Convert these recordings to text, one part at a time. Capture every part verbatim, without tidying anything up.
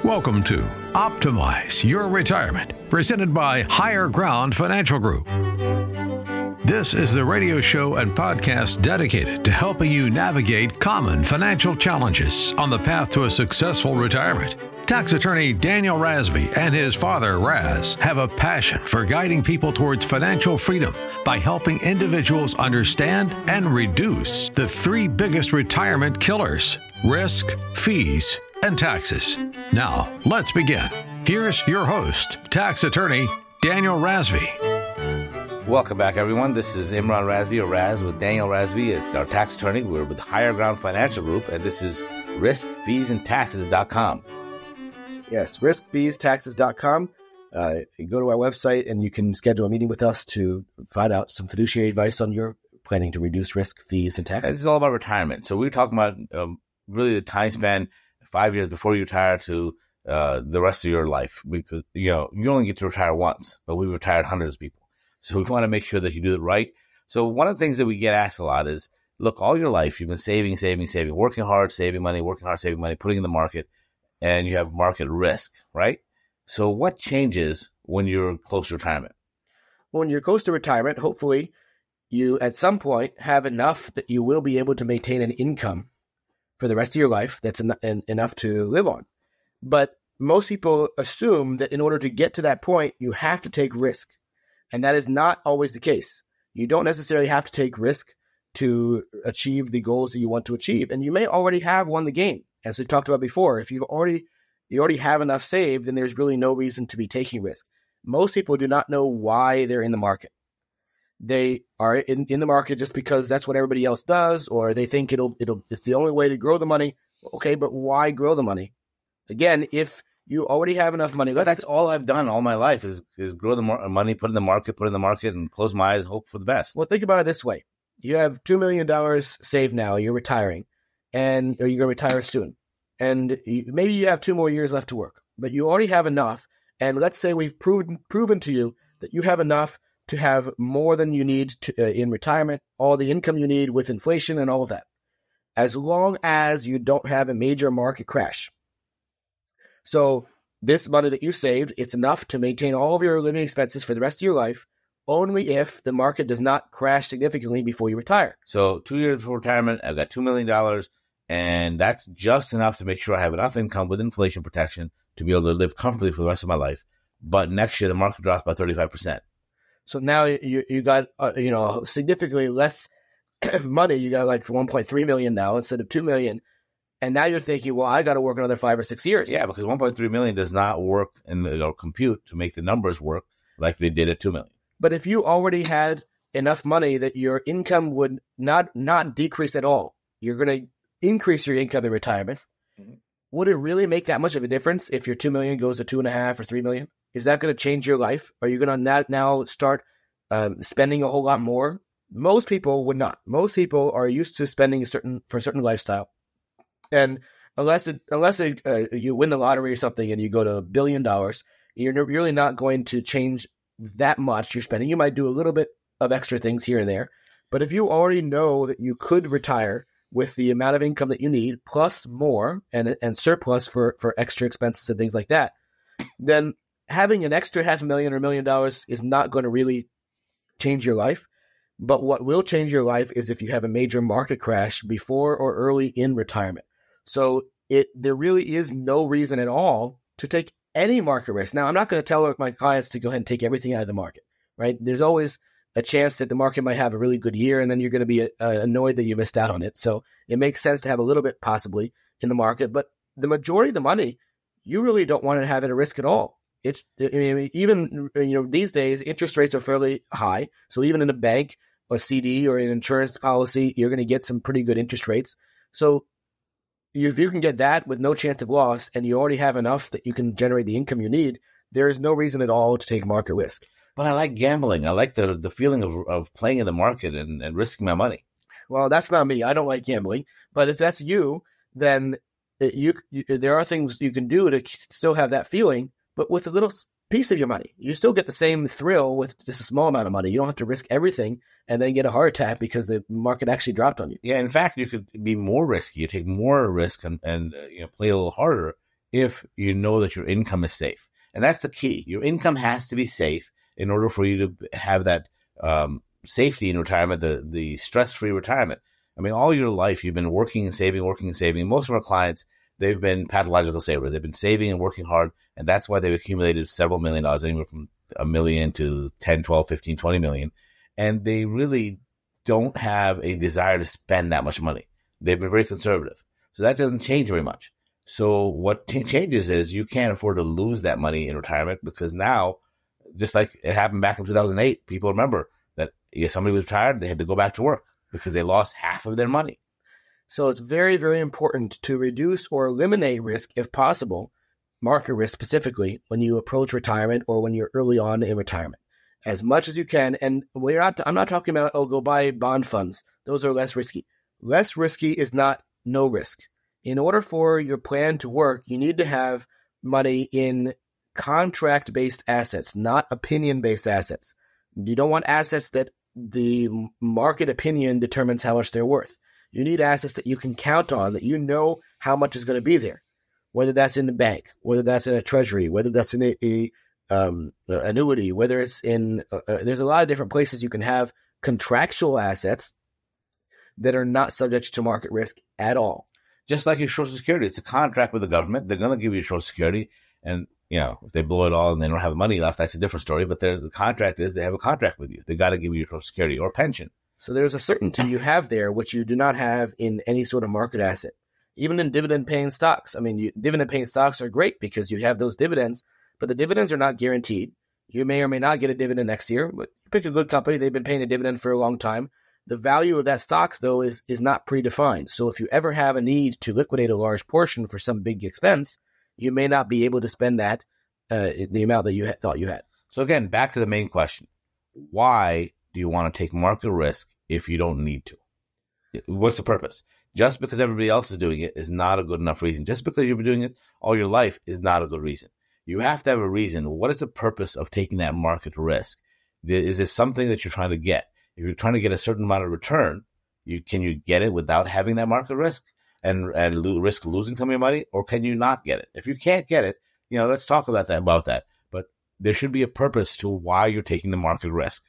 Welcome to Optimize Your Retirement, presented by Higher Ground Financial Group. This is the radio show and podcast dedicated to helping you navigate common financial challenges on the path to a successful retirement. Tax attorney Daniel Razvi and his father, Raz, have a passion for guiding people towards financial freedom by helping individuals understand and reduce the three biggest retirement killers: risk, fees, and taxes. Now, let's begin. Here's your host, tax attorney Daniel Razvi. Welcome back, everyone. This is Imran Razvi, or Raz, with Daniel Razvi, our tax attorney. We're with Higher Ground Financial Group, and this is risk fees and taxes dot com. Yes, risk fees taxes dot com. Uh, you go to our website, and you can schedule a meeting with us to find out some fiduciary advice on your planning to reduce risk, fees, and taxes. This is all about retirement. So we're talking about um, really the time span, five years before you retire to uh, the rest of your life. We, you know, you only get to retire once, but we've retired hundreds of people. So we want to make sure that you do it right. So one of the things that we get asked a lot is, look, all your life you've been saving, saving, saving, working hard, saving money, working hard, saving money, putting in the market, and you have market risk, right? So what changes when you're close to retirement? When you're close to retirement, hopefully you at some point have enough that you will be able to maintain an income for the rest of your life that's en- en- enough to live on. But most people assume that in order to get to that point, you have to take risk. And that is not always the case. You don't necessarily have to take risk to achieve the goals that you want to achieve. And you may already have won the game. As we've talked about before, if you've already you already have enough saved, then there's really no reason to be taking risk. Most people do not know why they're in the market. They are in, in the market just because that's what everybody else does, or they think it'll it'll it's the only way to grow the money. Okay, but why grow the money? Again, if you already have enough money, let's, that's all I've done all my life is is grow the mar- money, put in the market, put in the market, and close my eyes, hope for the best. Well, think about it this way: you have two million dollars saved now. You're retiring, and or you're going to retire soon, and you, maybe you have two more years left to work, but you already have enough. And let's say we've proven proven to you that you have enough to have more than you need to, uh, in retirement, all the income you need with inflation and all of that, as long as you don't have a major market crash. So this money that you saved, it's enough to maintain all of your living expenses for the rest of your life, only if the market does not crash significantly before you retire. So two years before retirement, I've got two million dollars, and that's just enough to make sure I have enough income with inflation protection to be able to live comfortably for the rest of my life. But next year, the market drops by thirty-five percent. So now you you got uh, you know significantly less money. You got like one point three million now instead of two million, and now you're thinking, well, I got to work another five or six years. Yeah, because one point three million does not work in the or compute to make the numbers work like they did at two million. But if you already had enough money that your income would not not decrease at all, you're going to increase your income in retirement. Mm-hmm. Would it really make that much of a difference if your two million goes to two and a half or three million? Is that going to change your life? Are you going to now start um, spending a whole lot more? Most people would not. Most people are used to spending a certain for a certain lifestyle, and unless it, unless it, uh, you win the lottery or something and you go to a billion dollars, you're really not going to change that much your spending. You might do a little bit of extra things here and there, but if you already know that you could retire with the amount of income that you need plus more and and surplus for for extra expenses and things like that, then having an extra half a million or a million dollars is not going to really change your life. But what will change your life is if you have a major market crash before or early in retirement. So it there really is no reason at all to take any market risk. Now, I'm not going to tell my clients to go ahead and take everything out of the market, right? There's always a chance that the market might have a really good year, and then you're going to be uh, annoyed that you missed out on it. So it makes sense to have a little bit possibly in the market. But the majority of the money, you really don't want to have at a risk at all. It's I mean, even you know these days interest rates are fairly high, so even in a bank, a C D, or an insurance policy, you're going to get some pretty good interest rates. So if you can get that with no chance of loss, and you already have enough that you can generate the income you need, there is no reason at all to take market risk. But I like gambling. I like the the feeling of of playing in the market and, and risking my money. Well, that's not me. I don't like gambling. But if that's you, then you, you there are things you can do to still have that feeling, but with a little piece of your money. You still get the same thrill with just a small amount of money. You don't have to risk everything and then get a heart attack because the market actually dropped on you. Yeah, in fact, you could be more risky. You take more risk and, and uh, you know, play a little harder if you know that your income is safe. And that's the key. Your income has to be safe in order for you to have that um, safety in retirement, the, the stress-free retirement. I mean, all your life you've been working and saving, working and saving. Most of our clients, they've been pathological savers. They've been saving and working hard, and that's why they've accumulated several million dollars, anywhere from a million to ten, twelve, fifteen, twenty million. And they really don't have a desire to spend that much money. They've been very conservative. So that doesn't change very much. So what t- changes is you can't afford to lose that money in retirement, because now, just like it happened back in two thousand eight, people remember that if somebody was retired, they had to go back to work because they lost half of their money. So it's very, very important to reduce or eliminate risk if possible, market risk specifically, when you approach retirement or when you're early on in retirement, as much as you can. And we're not, I'm not talking about, oh, go buy bond funds. Those are less risky. Less risky is not no risk. In order for your plan to work, you need to have money in contract-based assets, not opinion-based assets. You don't want assets that the market opinion determines how much they're worth. You need assets that you can count on, that you know how much is going to be there, whether that's in the bank, whether that's in a treasury, whether that's in a, a um, annuity, whether it's in uh, – there's a lot of different places you can have contractual assets that are not subject to market risk at all. Just like your Social Security, it's a contract with the government. They're going to give you Social Security, and you know if they blow it all and they don't have the money left, that's a different story. But the contract is they have a contract with you. They got to give you your Social Security or pension. So there's a certainty you have there, which you do not have in any sort of market asset, even in dividend-paying stocks. I mean, you, dividend-paying stocks are great because you have those dividends, but the dividends are not guaranteed. You may or may not get a dividend next year, but you pick a good company. They've been paying a dividend for a long time. The value of that stock, though, is is not predefined. So if you ever have a need to liquidate a large portion for some big expense, you may not be able to spend that, uh, the amount that you ha- thought you had. So again, back to the main question. Why do you want to take market risk if you don't need to? What's the purpose? Just because everybody else is doing it is not a good enough reason. Just because you've been doing it all your life is not a good reason. You have to have a reason. What is the purpose of taking that market risk? Is this something that you're trying to get? If you're trying to get a certain amount of return, you can you get it without having that market risk and, and lo- risk losing some of your money, or can you not get it? If you can't get it, you know, let's talk about that, about that. But there should be a purpose to why you're taking the market risk.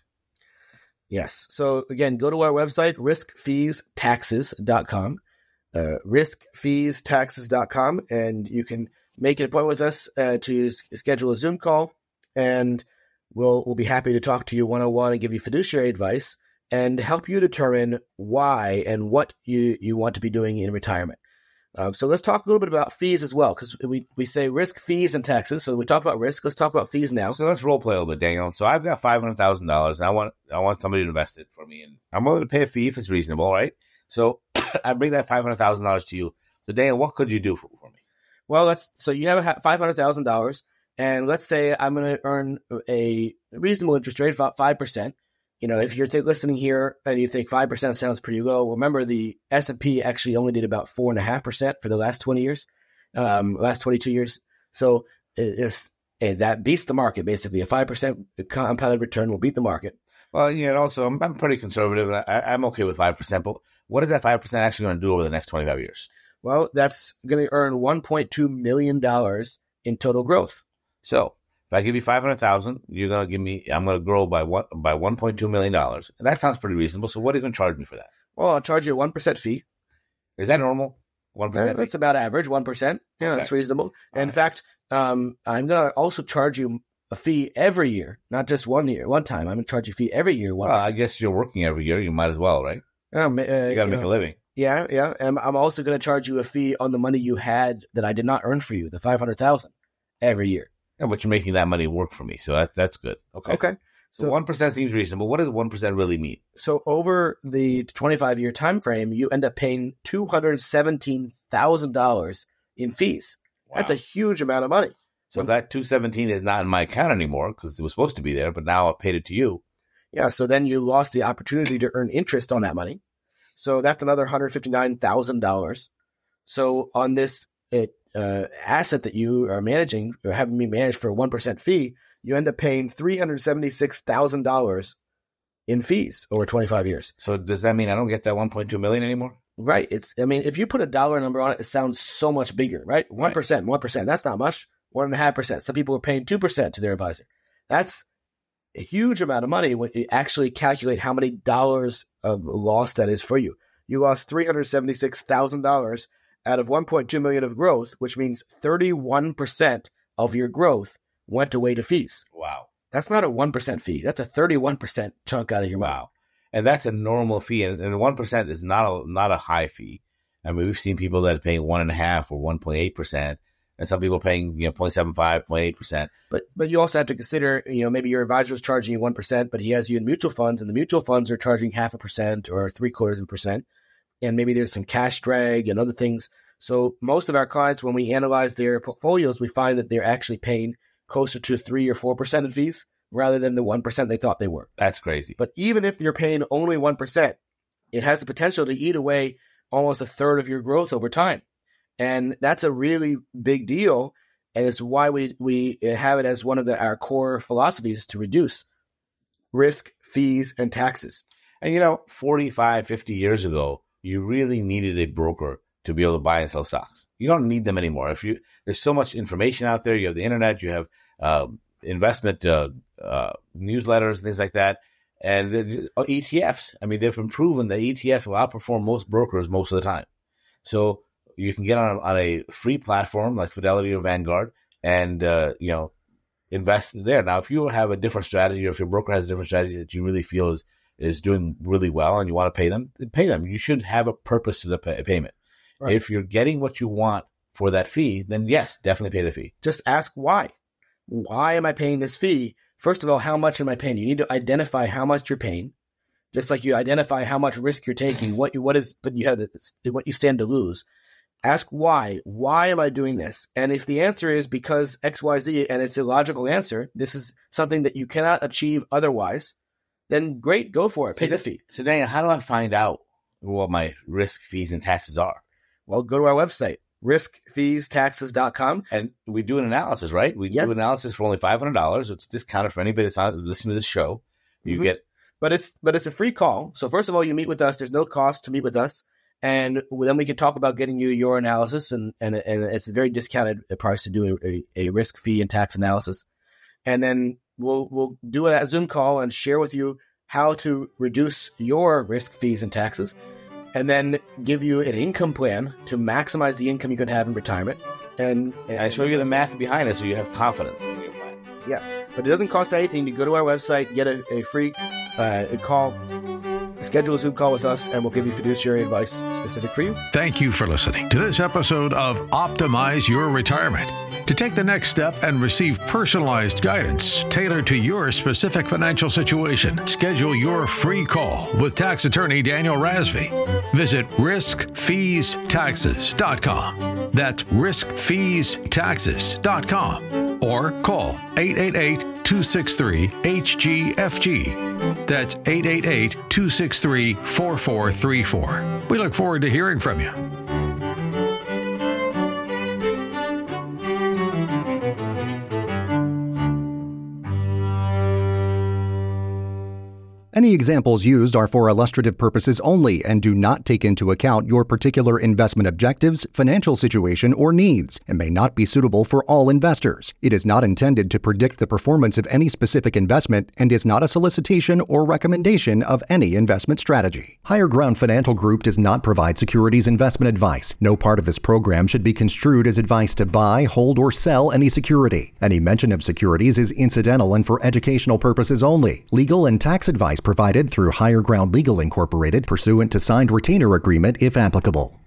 Yes. So again, go to our website, risk fees taxes dot com, uh, risk fees taxes dot com, and you can make an appointment with us uh, to s- schedule a Zoom call, and we'll we'll be happy to talk to you one-on-one and give you fiduciary advice and help you determine why and what you, you want to be doing in retirement. Um, so let's talk a little bit about fees as well, because we, we say risk, fees, and taxes. So we talk about risk. Let's talk about fees now. So let's role play a little bit, Daniel. So I've got five hundred thousand dollars, and I want I want somebody to invest it for me, and I'm willing to pay a fee if it's reasonable, right? So I bring that five hundred thousand dollars to you. So Daniel, what could you do for, for me? Well, let's so you have five hundred thousand dollars, and let's say I'm going to earn a reasonable interest rate, about five percent. You know, if you're t- listening here and you think five percent sounds pretty low, remember the S and P actually only did about four point five percent for the last twenty years, um, last twenty-two years. So it, it's, it, that beats the market, basically. A five percent compounded return will beat the market. Well, yeah, and also I'm, I'm pretty conservative. I, I'm okay with five percent, but what is that five percent actually going to do over the next twenty-five years? Well, that's going to earn one point two million dollars in total growth. So if I give you five hundred thousand dollars, you're going to give me, I'm going to grow by one, by one point two million dollars. And that sounds pretty reasonable. So what are you going to charge me for that? Well, I'll charge you a one percent fee. Is that normal? one percent? That's about average, one percent. Yeah, okay. That's reasonable. And in right. fact, um, I'm going to also charge you a fee every year, not just one year, one time. I'm going to charge you a fee every year. one percent. Well, I guess you're working every year. You might as well, right? Um, uh, you got to you make know, a living. Yeah, yeah. And I'm also going to charge you a fee on the money you had that I did not earn for you, the five hundred thousand dollars every year. Yeah, but you're making that money work for me, so that that's good. Okay. Okay. So, so one percent seems reasonable. What does one percent really mean? So over the twenty-five year time frame, you end up paying two hundred seventeen thousand dollars in fees. Wow. That's a huge amount of money. So that two hundred seventeen is not in my account anymore because it was supposed to be there, but now I paid it to you. Yeah, so then you lost the opportunity to earn interest on that money. So that's another one hundred fifty-nine thousand dollars. So on this it, uh, asset that you are managing or having me manage for a one percent fee, you end up paying three hundred seventy-six thousand dollars in fees over twenty-five years. So does that mean I don't get that one point two million dollars anymore? Right. It's, I mean, if you put a dollar number on it, it sounds so much bigger, right? one percent, one percent. That's not much. one point five percent. Some people are paying two percent to their advisor. That's a huge amount of money when you actually calculate how many dollars of loss that is for you. You lost three hundred seventy-six thousand dollars out of one point two million dollars of growth, which means thirty-one percent of your growth went away to fees. Wow. That's not a one percent fee. That's a thirty-one percent chunk out of your money. Wow. And that's a normal fee. And, and one percent is not a, not a high fee. I mean, we've seen people that are paying one and a half or one point eight percent, and some people paying, you know, zero point seven five, zero point eight percent. But, but you also have to consider, you know, maybe your advisor is charging you one percent, but he has you in mutual funds, and the mutual funds are charging half a percent or three quarters of a percent. And maybe there's some cash drag and other things. So most of our clients, when we analyze their portfolios, we find that they're actually paying closer to three or four percent in fees rather than the one percent they thought they were. That's crazy. But even if you're paying only one percent, it has the potential to eat away almost a third of your growth over time. And that's a really big deal. And it's why we, we have it as one of the, our core philosophies to reduce risk, fees, and taxes. And, you know, forty-five, fifty years ago, you really needed a broker to be able to buy and sell stocks. You don't need them anymore. If you, there's so much information out there. You have the internet, you have uh, investment uh, uh, newsletters and things like that. And the, uh, E T Fs, I mean, they've been proven that E T Fs will outperform most brokers most of the time. So you can get on, on a free platform like Fidelity or Vanguard and, uh, you know, invest there. Now, if you have a different strategy, or if your broker has a different strategy that you really feel is, is doing really well and you want to pay them, then pay them. You should have a purpose to the pay- payment. Right. If you're getting what you want for that fee, then yes, definitely pay the fee. Just ask why. Why am I paying this fee? First of all, how much am I paying? You need to identify how much you're paying, just like you identify how much risk you're taking, what you, what is, but you have the, what you stand to lose. Ask why. Why am I doing this? And if the answer is because X, Y, Z, and it's a logical answer, this is something that you cannot achieve otherwise, then great, go for it. Pay so, the fee. So Daniel, how do I find out what my risk, fees, and taxes are? Well, go to our website, risk fees taxes dot com. And we do an analysis, right? We yes. do an analysis for only five hundred dollars. It's discounted for anybody that's listening to this show. You mm-hmm. get, but it's but it's a free call. So first of all, you meet with us. There's no cost to meet with us, and then we can talk about getting you your analysis. And and, and it's a very discounted price to do a, a risk, fee, and tax analysis. And then we'll we'll do a Zoom call and share with you how to reduce your risk, fees, and taxes, and then give you an income plan to maximize the income you can have in retirement. And, and I show you the math behind it so you have confidence in your plan. Yes, but it doesn't cost anything to go to our website, get a, a free uh, call, schedule a Zoom call with us, and we'll give you fiduciary advice specific for you. Thank you for listening to this episode of Optimize Your Retirement. To take the next step and receive personalized guidance tailored to your specific financial situation, schedule your free call with tax attorney Daniel Razvi. Visit risk fees taxes dot com. That's risk fees taxes dot com. Or call eight eight eight, two six three, H G F G. That's eight eight eight, two six three, four four three four. We look forward to hearing from you. Any examples used are for illustrative purposes only and do not take into account your particular investment objectives, financial situation, or needs, and may not be suitable for all investors. It is not intended to predict the performance of any specific investment and is not a solicitation or recommendation of any investment strategy. Higher Ground Financial Group does not provide securities investment advice. No part of this program should be construed as advice to buy, hold, or sell any security. Any mention of securities is incidental and for educational purposes only. Legal and tax advice provided through Higher Ground Legal Incorporated pursuant to signed retainer agreement if applicable.